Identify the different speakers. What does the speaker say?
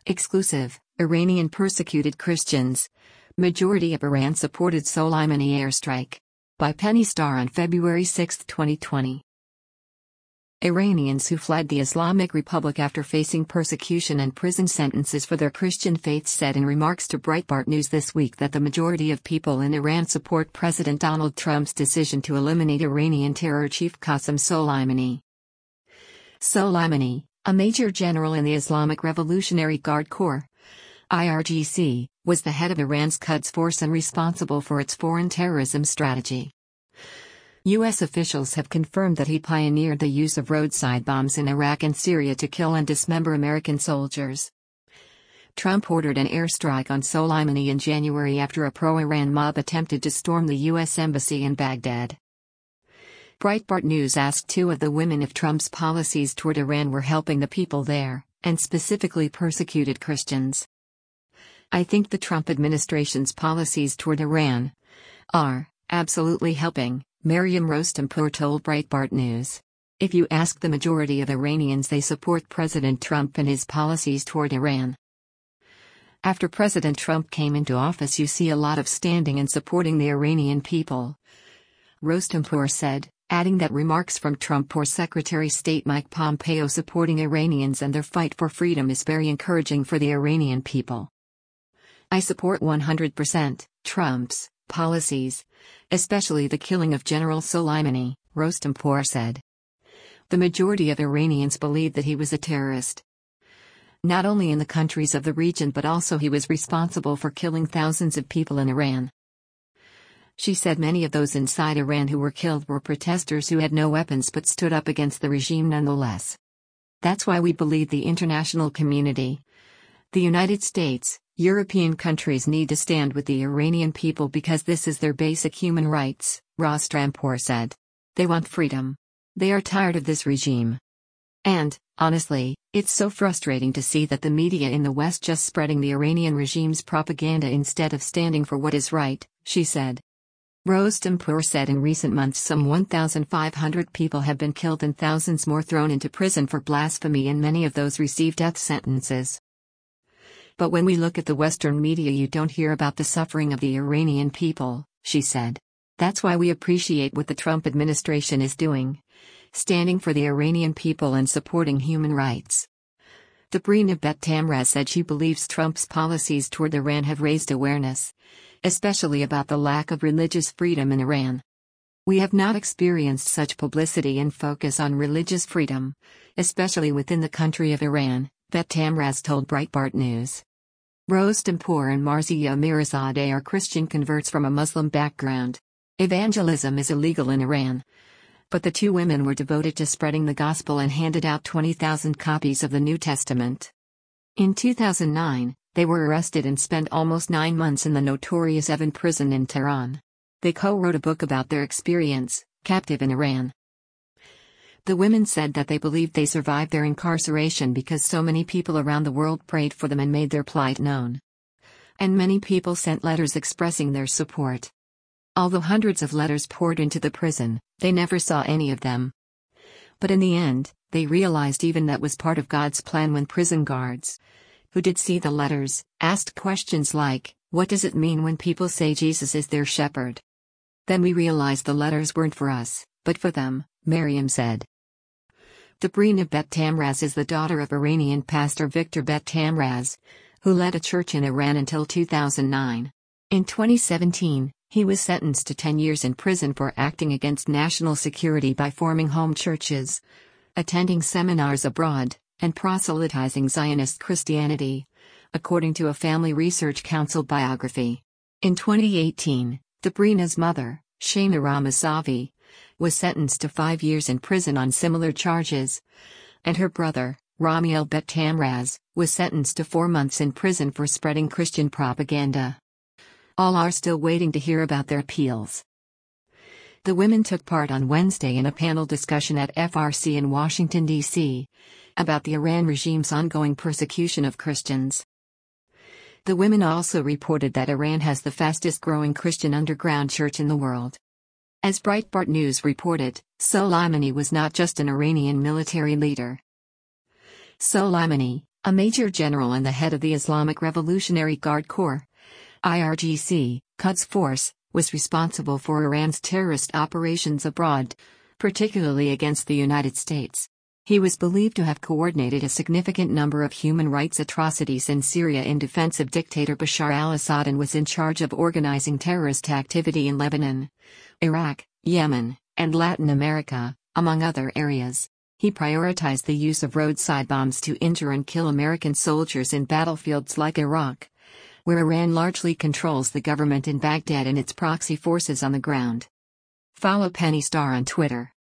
Speaker 1: Exclusive, Iranian persecuted Christians. Majority of Iran supported Soleimani airstrike. By Penny Starr on February 6, 2020. Iranians who fled the Islamic Republic after facing persecution and prison sentences for their Christian faith said in remarks to Breitbart News this week that the majority of people in Iran support President Donald Trump's decision to eliminate Iranian terror chief Qasem Soleimani. Soleimani, a major general in the Islamic Revolutionary Guard Corps (IRGC), was the head of Iran's Quds Force and responsible for its foreign terrorism strategy. U.S. officials have confirmed that he pioneered the use of roadside bombs in Iraq and Syria to kill and dismember American soldiers. Trump ordered an airstrike on Soleimani in January after a pro-Iran mob attempted to storm the U.S. embassy in Baghdad. Breitbart News asked two of the women if Trump's policies toward Iran were helping the people there, and specifically persecuted Christians. "I think the Trump administration's policies toward Iran are absolutely helping," Maryam Rostampour told Breitbart News. "If you ask the majority of Iranians, they support President Trump and his policies toward Iran. After President Trump came into office, you see a lot of standing and supporting the Iranian people," Rostampour said, adding that remarks from Trump or Secretary of State Mike Pompeo supporting Iranians and their fight for freedom is very encouraging for the Iranian people. "I support 100% Trump's policies, especially the killing of General Soleimani," Rostampour said. The majority of Iranians believe that he was a terrorist. Not only in the countries of the region but also he was responsible for killing thousands of people in Iran. She said many of those inside Iran who were killed were protesters who had no weapons but stood up against the regime nonetheless. "That's why we believe the international community, the United States, European countries need to stand with the Iranian people because this is their basic human rights," Rostampour said. "They want freedom. They are tired of this regime. And, honestly, it's so frustrating to see that the media in the West just spreading the Iranian regime's propaganda instead of standing for what is right," she said. Rostampour said in recent months some 1,500 people have been killed and thousands more thrown into prison for blasphemy, and many of those received death sentences. "But when we look at the Western media, you don't hear about the suffering of the Iranian people," she said. "That's why we appreciate what the Trump administration is doing, standing for the Iranian people and supporting human rights." Debrina Bet-Tamraz said she believes Trump's policies toward Iran have raised awareness, especially about the lack of religious freedom in Iran. "We have not experienced such publicity and focus on religious freedom, especially within the country of Iran," Bet-Tamraz told Breitbart News. Rostampour and Marzieh Amirzadeh are Christian converts from a Muslim background. Evangelism is illegal in Iran. But the two women were devoted to spreading the gospel and handed out 20,000 copies of the New Testament. In 2009, they were arrested and spent almost 9 months in the notorious Evin prison in Tehran. They co-wrote a book about their experience, Captive in Iran. The women said that they believed they survived their incarceration because so many people around the world prayed for them and made their plight known. And many people sent letters expressing their support. Although hundreds of letters poured into the prison, they never saw any of them. But in the end, they realized even that was part of God's plan when prison guards, who did see the letters, asked questions like, "What does it mean when people say Jesus is their shepherd?" "Then we realized the letters weren't for us, but for them," Maryam said. Debrina Bet-Tamraz is the daughter of Iranian pastor Victor Bet-Tamraz, who led a church in Iran until 2009. In 2017, he was sentenced to 10 years in prison for acting against national security by forming home churches, attending seminars abroad, and proselytizing Zionist Christianity, according to a Family Research Council biography. In 2018, Debrina's mother, Shana Ramazavi, was sentenced to 5 years in prison on similar charges, and her brother, Ramiel Bet-Tamraz, was sentenced to 4 months in prison for spreading Christian propaganda. All are still waiting to hear about their appeals. The women took part on Wednesday in a panel discussion at FRC in Washington, D.C., about the Iran regime's ongoing persecution of Christians. The women also reported that Iran has the fastest-growing Christian underground church in the world. As Breitbart News reported, Soleimani was not just an Iranian military leader. Soleimani, a major general and the head of the Islamic Revolutionary Guard Corps, IRGC, Quds Force, was responsible for Iran's terrorist operations abroad, particularly against the United States. He was believed to have coordinated a significant number of human rights atrocities in Syria in defense of dictator Bashar al-Assad and was in charge of organizing terrorist activity in Lebanon, Iraq, Yemen, and Latin America, among other areas. He prioritized the use of roadside bombs to injure and kill American soldiers in battlefields like Iraq, where Iran largely controls the government in Baghdad and its proxy forces on the ground. Follow Penny Starr on Twitter.